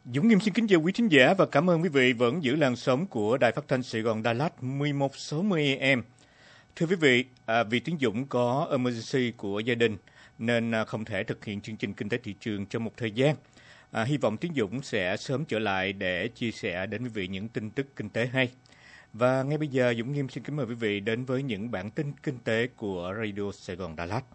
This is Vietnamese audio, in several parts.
Dũng Nghiêm xin kính chào quý thính giả và cảm ơn quý vị vẫn giữ làn sóng của Đài Phát thanh Sài Gòn Đà Lạt 1160 AM. Thưa quý vị, vì tiếng Dũng có emergency của gia đình nên không thể thực hiện chương trình Kinh tế thị trường trong một thời gian. Hy vọng tiếng Dũng sẽ sớm trở lại để chia sẻ đến quý vị những tin tức kinh tế hay. Và ngay bây giờ Dũng Nghiêm xin kính mời quý vị đến với những bản tin kinh tế của Radio Sài Gòn Đà Lạt.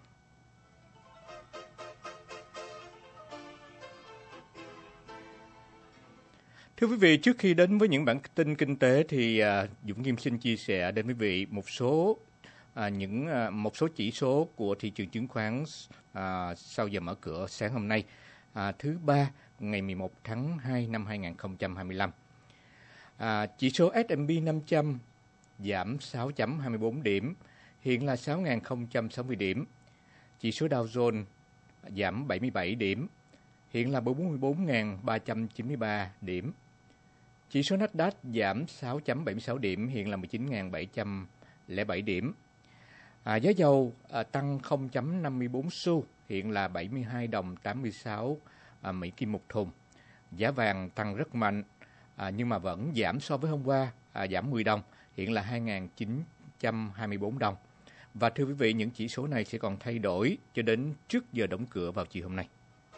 Thưa quý vị, trước khi đến với những bản tin kinh tế thì Dũng Nghiêm xin chia sẻ đến quý vị một số chỉ số của thị trường chứng khoán sau giờ mở cửa sáng hôm nay, thứ Ba, ngày 11 tháng 2 năm 2025. Chỉ số S&P 500 giảm 6.24 điểm, hiện là 6.060 điểm. Chỉ số Dow Jones giảm 77 điểm, hiện là 44.393 điểm. Chỉ số Nasdaq giảm 6.76 điểm, hiện là 19.707 điểm. Giá dầu tăng 0.54 xu, hiện là 72 đồng 86 Mỹ Kim một thùng. Giá vàng tăng rất mạnh, nhưng mà vẫn giảm so với hôm qua, giảm 10 đồng, hiện là 2.924 đồng. Và thưa quý vị, những chỉ số này sẽ còn thay đổi cho đến trước giờ đóng cửa vào chiều hôm nay.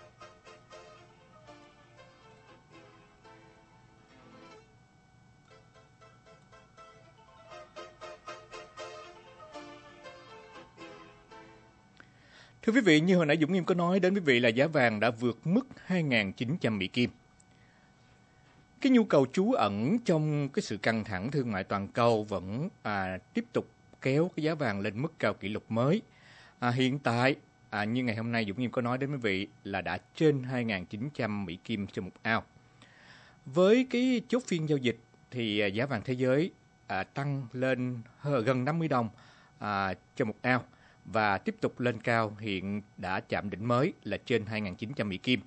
Thưa quý vị, như hồi nãy Dũng Nghiêm có nói đến quý vị là giá vàng đã vượt mức 2.900 Mỹ Kim. Cái nhu cầu trú ẩn trong cái sự căng thẳng thương mại toàn cầu vẫn tiếp tục kéo cái giá vàng lên mức cao kỷ lục mới. Hiện tại, như ngày hôm nay Dũng Nghiêm có nói đến quý vị là đã trên 2.900 Mỹ Kim cho một ao. Với cái chốt phiên giao dịch thì giá vàng thế giới tăng lên gần 50 đồng cho một ao và tiếp tục lên cao, hiện đã chạm đỉnh mới là trên 2.900 Mỹ Kim.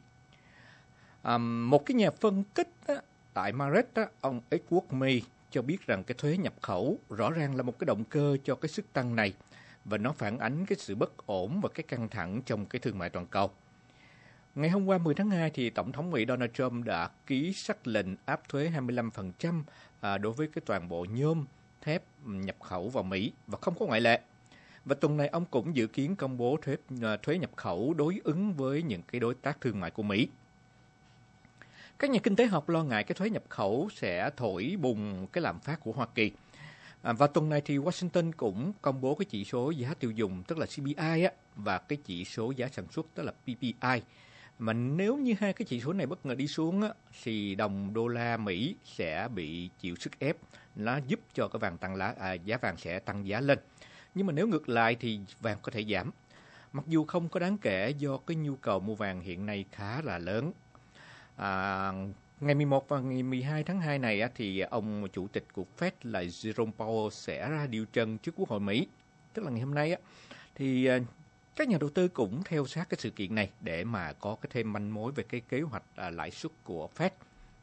Một cái nhà phân tích tại Maret, ông Edward May cho biết rằng cái thuế nhập khẩu rõ ràng là một cái động cơ cho cái sức tăng này và nó phản ánh cái sự bất ổn và cái căng thẳng trong cái thương mại toàn cầu. Ngày hôm qua 10 tháng 2 thì Tổng thống Mỹ Donald Trump đã ký sắc lệnh áp thuế 25% đối với cái toàn bộ nhôm, thép nhập khẩu vào Mỹ và không có ngoại lệ. Và tuần này ông cũng dự kiến công bố thuế nhập khẩu đối ứng với những cái đối tác thương mại của Mỹ. Các nhà kinh tế học lo ngại cái thuế nhập khẩu sẽ thổi bùng cái lạm phát của Hoa Kỳ. Và tuần này thì Washington cũng công bố cái chỉ số giá tiêu dùng tức là CPI và cái chỉ số giá sản xuất tức là PPI. Mà nếu như hai cái chỉ số này bất ngờ đi xuống thì đồng đô la Mỹ sẽ bị chịu sức ép, nó giúp cho cái vàng giá vàng sẽ tăng giá lên. Nhưng mà nếu ngược lại thì vàng có thể giảm. Mặc dù không có đáng kể do cái nhu cầu mua vàng hiện nay khá là lớn. Ngày 11 và ngày 12 tháng 2 này thì ông chủ tịch của Fed là Jerome Powell sẽ ra điều trần trước Quốc hội Mỹ. Tức là ngày hôm nay thì các nhà đầu tư cũng theo sát cái sự kiện này để mà có cái thêm manh mối về cái kế hoạch lãi suất của Fed.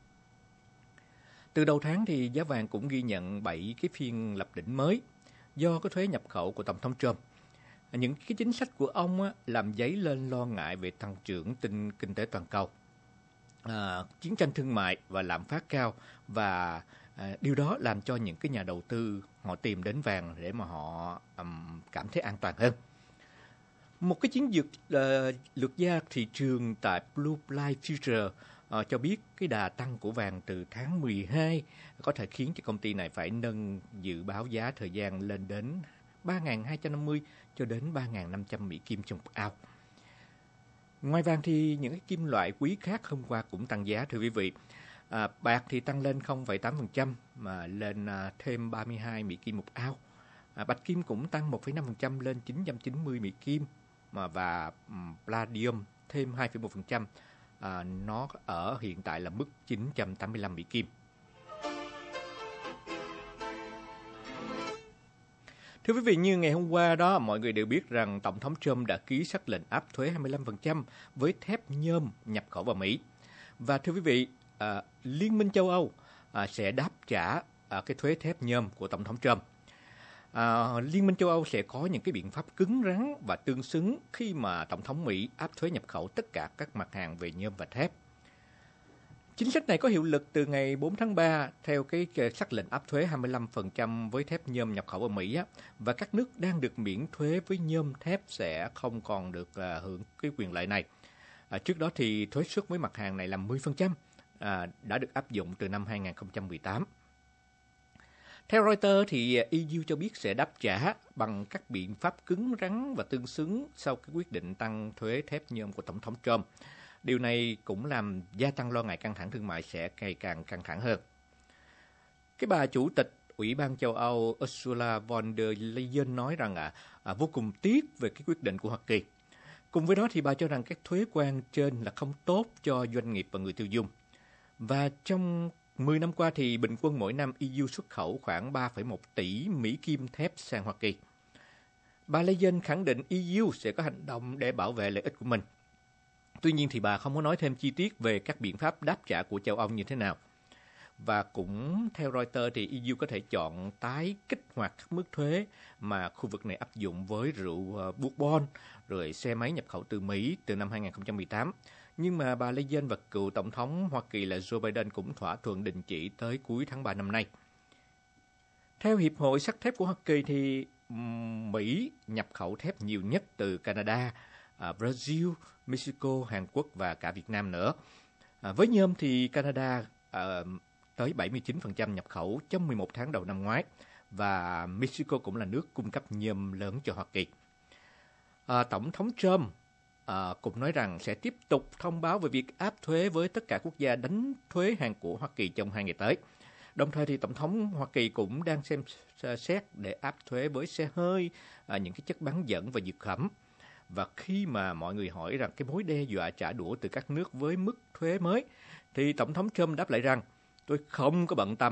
Từ đầu tháng thì giá vàng cũng ghi nhận 7 cái phiên lập đỉnh mới do cái thuế nhập khẩu của Tổng thống Trump. Những cái chính sách của ông làm dấy lên lo ngại về tăng trưởng kinh tế toàn cầu, chiến tranh thương mại và lạm phát cao, và điều đó làm cho những cái nhà đầu tư họ tìm đến vàng để mà họ cảm thấy an toàn hơn. Một cái chiến dịch lược gia thị trường tại Blue Light Future cho biết cái đà tăng của vàng từ tháng 12 có thể khiến cho công ty này phải nâng dự báo giá thời gian lên đến 3.250 cho đến 3.500 Mỹ Kim trong một ao. Ngoài vàng thì những cái kim loại quý khác hôm qua cũng tăng giá thưa quý vị. Bạc thì tăng lên 0,8% mà lên thêm 32 Mỹ Kim một ao. Bạch kim cũng tăng 1,5% lên 990 Mỹ Kim và palladium thêm 2,1%. Nó ở hiện tại là mức 985 Mỹ Kim. Thưa quý vị, như ngày hôm qua đó, mọi người đều biết rằng Tổng thống Trump đã ký sắc lệnh áp thuế 25% với thép nhôm nhập khẩu vào Mỹ. Và thưa quý vị, Liên minh châu Âu sẽ đáp trả cái thuế thép nhôm của Tổng thống Trump. Liên minh châu Âu sẽ có những cái biện pháp cứng rắn và tương xứng khi mà Tổng thống Mỹ áp thuế nhập khẩu tất cả các mặt hàng về nhôm và thép. Chính sách này có hiệu lực từ ngày 4 tháng 3 theo cái sắc lệnh áp thuế 25% với thép nhôm nhập khẩu ở Mỹ á, và các nước đang được miễn thuế với nhôm thép sẽ không còn được hưởng cái quyền lợi này. Trước đó thì thuế suất với mặt hàng này là 10%, đã được áp dụng từ năm 2018. Theo Reuters thì EU cho biết sẽ đáp trả bằng các biện pháp cứng rắn và tương xứng sau cái quyết định tăng thuế thép nhôm của Tổng thống Trump. Điều này cũng làm gia tăng lo ngại căng thẳng thương mại sẽ ngày càng căng thẳng hơn. Cái bà chủ tịch Ủy ban châu Âu Ursula von der Leyen nói rằng vô cùng tiếc về cái quyết định của Hoa Kỳ. Cùng với đó thì bà cho rằng các thuế quan trên là không tốt cho doanh nghiệp và người tiêu dùng. Và trong 10 năm qua thì bình quân mỗi năm EU xuất khẩu khoảng 3,1 tỷ Mỹ Kim thép sang Hoa Kỳ. Bà Leyen khẳng định EU sẽ có hành động để bảo vệ lợi ích của mình. Tuy nhiên thì bà không có nói thêm chi tiết về các biện pháp đáp trả của châu Âu như thế nào. Và cũng theo Reuters thì EU có thể chọn tái kích hoạt các mức thuế mà khu vực này áp dụng với rượu bourbon, rồi xe máy nhập khẩu từ Mỹ từ năm 2018. Nhưng mà bà Leyen và cựu Tổng thống Hoa Kỳ là Joe Biden cũng thỏa thuận đình chỉ tới cuối tháng 3 năm nay. Theo Hiệp hội sắt thép của Hoa Kỳ thì Mỹ nhập khẩu thép nhiều nhất từ Canada, Brazil, Mexico, Hàn Quốc và cả Việt Nam nữa. Với nhôm thì Canada tới 79% nhập khẩu trong 11 tháng đầu năm ngoái và Mexico cũng là nước cung cấp nhôm lớn cho Hoa Kỳ. Tổng thống Trump cũng nói rằng sẽ tiếp tục thông báo về việc áp thuế với tất cả quốc gia đánh thuế hàng của Hoa Kỳ trong 2 ngày tới. Đồng thời thì Tổng thống Hoa Kỳ cũng đang xem xét để áp thuế với xe hơi, những cái chất bán dẫn và dược phẩm. Và khi mà mọi người hỏi rằng cái mối đe dọa trả đũa từ các nước với mức thuế mới, thì Tổng thống Trump đáp lại rằng tôi không có bận tâm.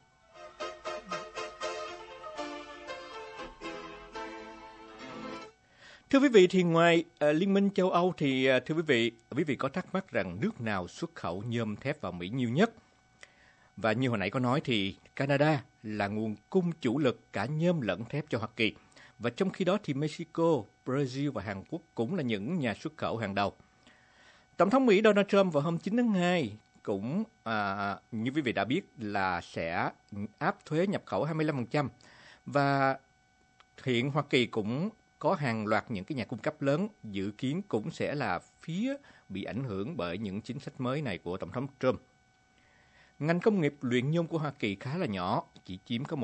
Thưa quý vị, thì ngoài Liên minh châu Âu thì thưa quý vị có thắc mắc rằng nước nào xuất khẩu nhôm thép vào Mỹ nhiều nhất? Và như hồi nãy có nói thì Canada là nguồn cung chủ lực cả nhôm lẫn thép cho Hoa Kỳ. Và trong khi đó thì Mexico, Brazil và Hàn Quốc cũng là những nhà xuất khẩu hàng đầu. Tổng thống Mỹ Donald Trump vào hôm 9 tháng 2 cũng như quý vị đã biết là sẽ áp thuế nhập khẩu 25%. Và hiện Hoa Kỳ cũng có hàng loạt những cái nhà cung cấp lớn dự kiến cũng sẽ là phía bị ảnh hưởng bởi những chính sách mới này của Tổng thống Trump. Ngành công nghiệp luyện nhôm của Hoa Kỳ khá là nhỏ, chỉ chiếm có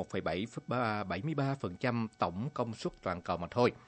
1,73% tổng công suất toàn cầu mà thôi.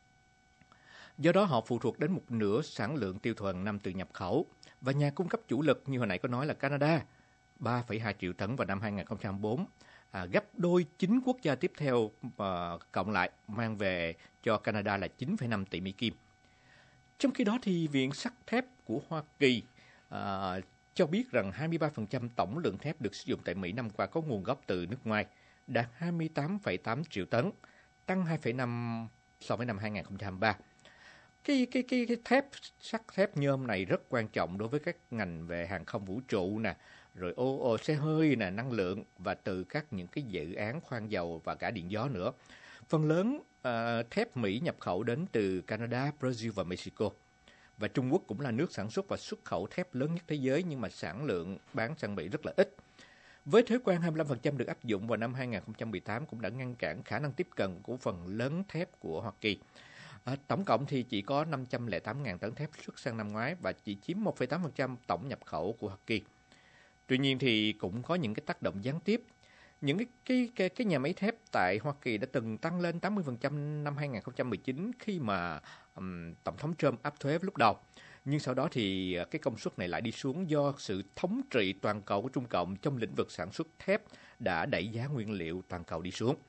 Do đó họ phụ thuộc đến một nửa sản lượng tiêu thụ hàng năm từ nhập khẩu. Và nhà cung cấp chủ lực như hồi nãy có nói là Canada, 3,2 triệu tấn vào năm 2004, gấp đôi 9 quốc gia tiếp theo cộng lại mang về cho Canada là 9,5 tỷ Mỹ Kim. Trong khi đó thì Viện Sắt thép của Hoa Kỳ cho biết rằng 23% tổng lượng thép được sử dụng tại Mỹ năm qua có nguồn gốc từ nước ngoài, đạt 28,8 triệu tấn, tăng 2,5 so với năm 2023. Cái sắt thép nhôm này rất quan trọng đối với các ngành về hàng không vũ trụ nè, rồi xe hơi nè, năng lượng và từ các những cái dự án khoan dầu và cả điện gió nữa. Phần lớn thép Mỹ nhập khẩu đến từ Canada, Brazil và Mexico. Và Trung Quốc cũng là nước sản xuất và xuất khẩu thép lớn nhất thế giới nhưng mà sản lượng bán sang Mỹ rất là ít. Với thuế quan 25% được áp dụng vào năm 2018 cũng đã ngăn cản khả năng tiếp cận của phần lớn thép của Hoa Kỳ. Tổng cộng thì chỉ có 508.000 tấn thép xuất sang năm ngoái và chỉ chiếm 1,8% tổng nhập khẩu của Hoa Kỳ. Tuy nhiên thì cũng có những cái tác động gián tiếp. Những cái nhà máy thép tại Hoa Kỳ đã từng tăng lên 80% năm 2019 khi mà Tổng thống Trump áp thuế lúc đầu. Nhưng sau đó thì cái công suất này lại đi xuống do sự thống trị toàn cầu của Trung Cộng trong lĩnh vực sản xuất thép đã đẩy giá nguyên liệu toàn cầu đi xuống.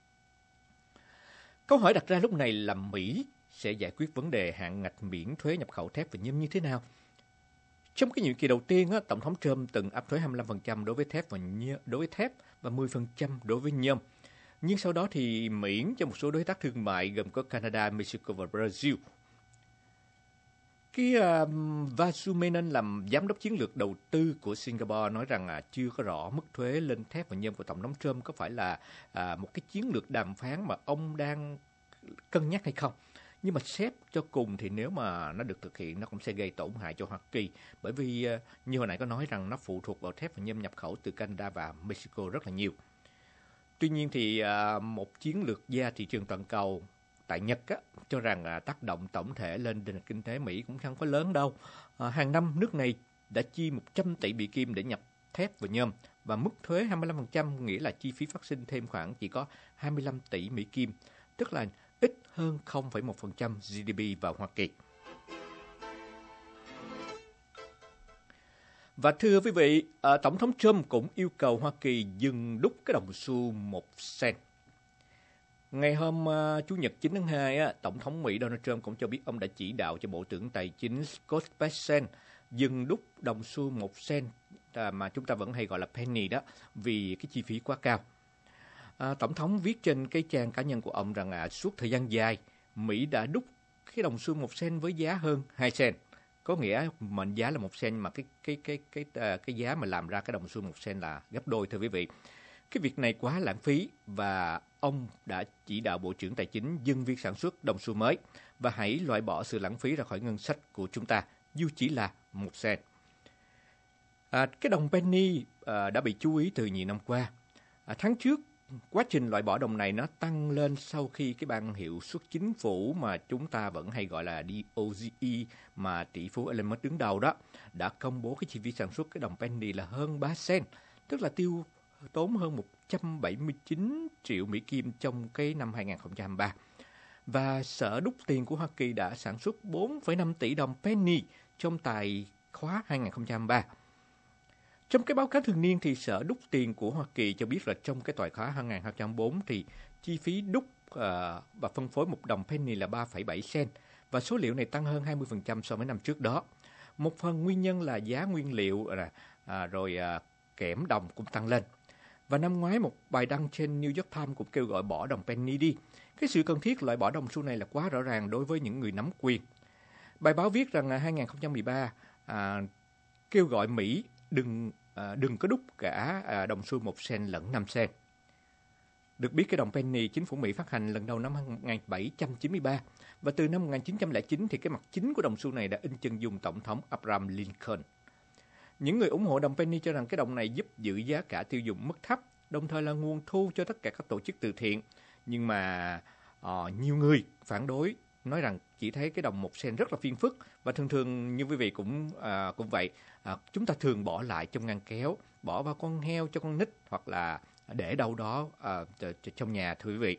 Câu hỏi đặt ra lúc này là Mỹ sẽ giải quyết vấn đề hạn ngạch miễn thuế nhập khẩu thép và nhôm như thế nào? Trong cái nhiệm kỳ đầu tiên, Tổng thống Trump từng áp thuế 25% đối với thép và 10% đối với nhôm. Nhưng sau đó thì miễn cho một số đối tác thương mại gồm có Canada, Mexico và Brazil. Vasu Menon làm giám đốc chiến lược đầu tư của Singapore nói rằng chưa có rõ mức thuế lên thép và nhôm của Tổng thống Trump có phải là một cái chiến lược đàm phán mà ông đang cân nhắc hay không. Nhưng mà xét cho cùng thì nếu mà nó được thực hiện, nó cũng sẽ gây tổn hại cho Hoa Kỳ. Bởi vì như hồi nãy có nói rằng nó phụ thuộc vào thép và nhôm nhập khẩu từ Canada và Mexico rất là nhiều. Tuy nhiên thì một chiến lược gia thị trường toàn cầu tại Nhật cho rằng tác động tổng thể lên nền kinh tế Mỹ cũng không có lớn đâu. Hàng năm nước này đã chi 100 tỷ Mỹ Kim để nhập thép và nhôm, và mức thuế 25% nghĩa là chi phí phát sinh thêm khoảng chỉ có 25 tỷ Mỹ Kim, tức là ít hơn 0,1% GDP vào Hoa Kỳ. Và thưa quý vị, Tổng thống Trump cũng yêu cầu Hoa Kỳ dừng đúc cái đồng xu 1 cent. Ngày hôm Chủ nhật 9 tháng 2, Tổng thống Mỹ Donald Trump cũng cho biết ông đã chỉ đạo cho Bộ trưởng Tài chính Scott Bessent dừng đúc đồng xu 1 cent mà chúng ta vẫn hay gọi là penny đó, vì cái chi phí quá cao. Tổng thống viết trên cái trang cá nhân của ông rằng suốt thời gian dài, Mỹ đã đúc cái đồng xu 1 cent với giá hơn 2 cent. Có nghĩa mệnh giá là 1 cent mà cái giá mà làm ra cái đồng xu 1 cent là gấp đôi, thưa quý vị. Cái việc này quá lãng phí, và ông đã chỉ đạo Bộ trưởng Tài chính dừng việc sản xuất đồng xu mới và hãy loại bỏ sự lãng phí ra khỏi ngân sách của chúng ta, dù chỉ là 1 cent. Cái đồng penny đã bị chú ý từ nhiều năm qua. Tháng trước, quá trình loại bỏ đồng này nó tăng lên sau khi cái ban hiệu suất chính phủ mà chúng ta vẫn hay gọi là DOGE mà tỷ phú Elon Musk đứng đầu đó đã công bố cái chi phí sản xuất cái đồng penny là hơn 3 cent, tức là tiêu tốn hơn 179 triệu Mỹ Kim trong cái năm 2023. Và Sở Đúc Tiền của Hoa Kỳ đã sản xuất 4,5 tỷ đồng penny trong tài khóa 2023. Trong cái báo cáo thường niên thì Sở Đúc Tiền của Hoa Kỳ cho biết là trong cái tài khóa 2024 thì chi phí đúc và phân phối một đồng penny là 3,7 cent, và số liệu này tăng hơn 20% so với năm trước đó. Một phần nguyên nhân là giá nguyên liệu rồi kẽm đồng cũng tăng lên. Và năm ngoái một bài đăng trên New York Times cũng kêu gọi bỏ đồng penny đi. Cái sự cần thiết loại bỏ đồng xu này là quá rõ ràng đối với những người nắm quyền. Bài báo viết rằng 2013 kêu gọi Mỹ đừng có đúc cả đồng xu 1 cent lẫn 5 cent. Được biết cái đồng penny chính phủ Mỹ phát hành lần đầu năm 1793, và từ năm 1909 thì cái mặt chính của đồng xu này đã in chân dung Tổng thống Abraham Lincoln. Những người ủng hộ đồng penny cho rằng cái đồng này giúp giữ giá cả tiêu dùng mức thấp, đồng thời là nguồn thu cho tất cả các tổ chức từ thiện. Nhưng mà nhiều người phản đối, nói rằng chỉ thấy cái đồng 1 cent rất là phiền phức, và thường như quý vị cũng vậy, chúng ta thường bỏ lại trong ngăn kéo, bỏ vào con heo cho con nít, hoặc là để đâu đó trong nhà, thưa quý vị.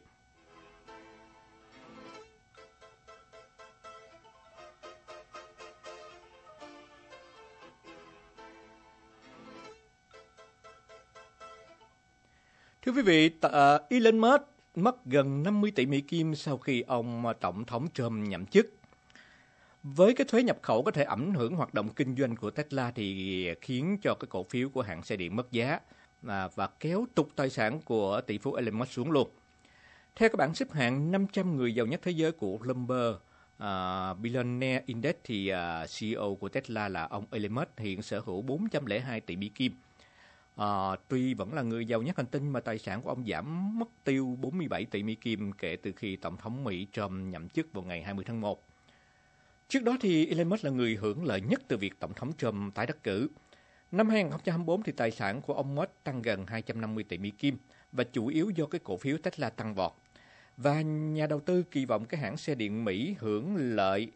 Thưa quý vị, Elon Musk mất gần 50 tỷ Mỹ Kim sau khi ông Tổng thống Trump nhậm chức. Với cái thuế nhập khẩu có thể ảnh hưởng hoạt động kinh doanh của Tesla thì khiến cho cái cổ phiếu của hãng xe điện mất giá và kéo tụt tài sản của tỷ phú Elon Musk xuống luôn. Theo các bảng xếp hạng 500 người giàu nhất thế giới của Bloomberg Billionaire Index thì CEO của Tesla là ông Elon Musk hiện sở hữu 402 tỷ Mỹ Kim. Tuy vẫn là người giàu nhất hành tinh mà tài sản của ông giảm mất tiêu 47 tỷ Mỹ Kim kể từ khi Tổng thống Mỹ Trump nhậm chức vào ngày 20 tháng 1. Trước đó thì Elon Musk là người hưởng lợi nhất từ việc Tổng thống Trump tái đắc cử. Năm 2024 thì tài sản của ông Musk tăng gần 250 tỷ Mỹ Kim, và chủ yếu do cái cổ phiếu Tesla tăng vọt. Và nhà đầu tư kỳ vọng cái hãng xe điện Mỹ hưởng lợi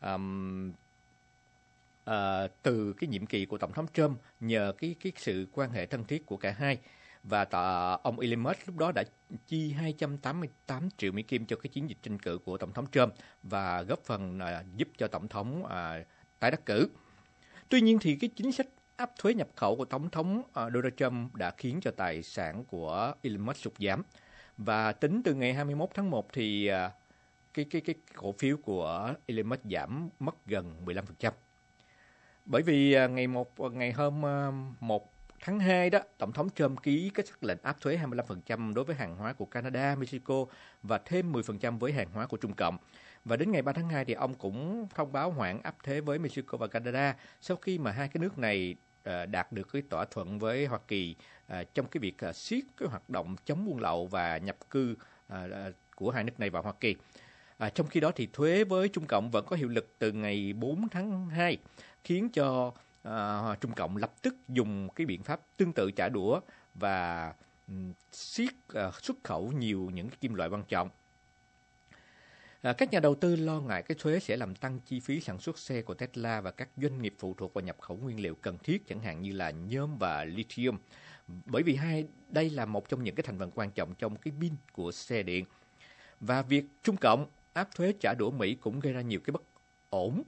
từ cái nhiệm kỳ của Tổng thống Trump nhờ cái sự quan hệ thân thiết của cả hai. Và ông Elon Musk lúc đó đã chi 288 triệu Mỹ Kim cho cái chiến dịch tranh cử của Tổng thống Trump và góp phần giúp cho Tổng thống tái đắc cử. Tuy nhiên thì cái chính sách áp thuế nhập khẩu của Tổng thống Donald Trump đã khiến cho tài sản của Elon Musk sụt giảm. Và tính từ ngày 21 tháng 1 thì cái cổ phiếu của Elon Musk giảm mất gần 15%. Bởi vì ngày hôm 1 tháng 2 đó, Tổng thống Trump ký cái sắc lệnh áp thuế 25% đối với hàng hóa của Canada, Mexico và thêm 10% với hàng hóa của Trung Cộng. Và đến ngày 3 tháng 2 thì ông cũng thông báo hoãn áp thuế với Mexico và Canada sau khi mà hai cái nước này đạt được cái thỏa thuận với Hoa Kỳ trong cái việc siết cái hoạt động chống buôn lậu và nhập cư của hai nước này vào Hoa Kỳ. Trong khi đó thì thuế với Trung Cộng vẫn có hiệu lực từ ngày 4 tháng 2, khiến cho Trung Cộng lập tức dùng cái biện pháp tương tự trả đũa và siết xuất khẩu nhiều những kim loại quan trọng. Các nhà đầu tư lo ngại cái thuế sẽ làm tăng chi phí sản xuất xe của Tesla và các doanh nghiệp phụ thuộc vào nhập khẩu nguyên liệu cần thiết, chẳng hạn như là nhôm và lithium, bởi vì đây là một trong những cái thành phần quan trọng trong cái pin của xe điện. Và việc Trung Cộng áp thuế trả đũa Mỹ cũng gây ra nhiều cái bất ổn.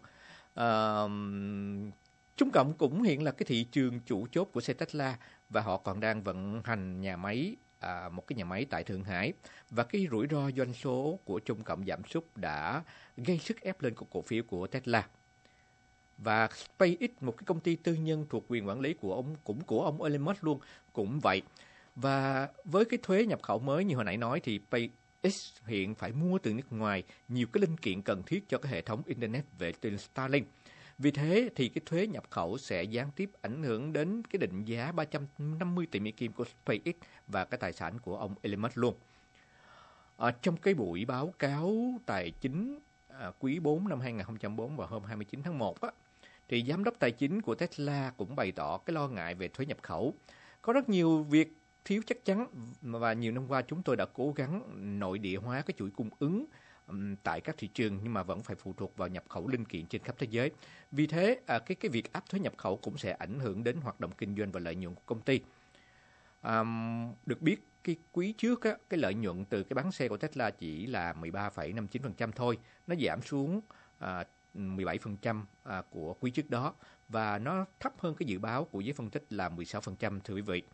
Trung Cộng cũng hiện là cái thị trường chủ chốt của xe Tesla và họ còn đang vận hành một cái nhà máy tại Thượng Hải, và cái rủi ro doanh số của Trung Cộng giảm sút đã gây sức ép lên cổ phiếu của Tesla. Và SpaceX, một cái công ty tư nhân thuộc quyền quản lý của ông Elon Musk luôn, cũng vậy. Và với cái thuế nhập khẩu mới như hồi nãy nói thì SpaceX hiện phải mua từ nước ngoài nhiều cái linh kiện cần thiết cho cái hệ thống Internet vệ tinh Starlink. Vì thế thì cái thuế nhập khẩu sẽ gián tiếp ảnh hưởng đến cái định giá 350 tỷ Mỹ Kim của SpaceX và cái tài sản của ông Elon Musk luôn. Trong cái buổi báo cáo tài chính quý 4 năm 2004 vào hôm 29 tháng 1 thì giám đốc tài chính của Tesla cũng bày tỏ cái lo ngại về thuế nhập khẩu. Có rất nhiều việc thiếu chắc chắn và nhiều năm qua chúng tôi đã cố gắng nội địa hóa cái chuỗi cung ứng tại các thị trường, nhưng mà vẫn phải phụ thuộc vào nhập khẩu linh kiện trên khắp thế giới. Vì thế cái việc áp thuế nhập khẩu cũng sẽ ảnh hưởng đến hoạt động kinh doanh và lợi nhuận của công ty. Được biết cái quý trước cái lợi nhuận từ cái bán xe của Tesla chỉ là 13,59% thôi, nó giảm xuống 17% của quý trước đó, và nó thấp hơn cái dự báo của giới phân tích là 16%, thưa quý vị.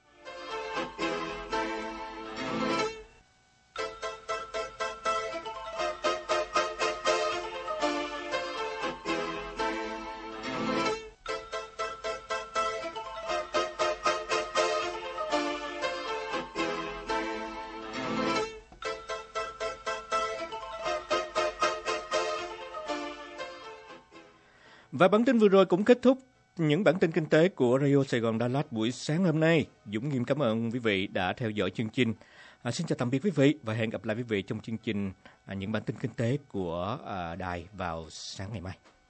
Và bản tin vừa rồi cũng kết thúc những bản tin kinh tế của Radio Sài Gòn Đà Lạt buổi sáng hôm nay. Dũng Nghiêm cảm ơn quý vị đã theo dõi chương trình. Xin chào tạm biệt quý vị và hẹn gặp lại quý vị trong chương trình những bản tin kinh tế của đài vào sáng ngày mai.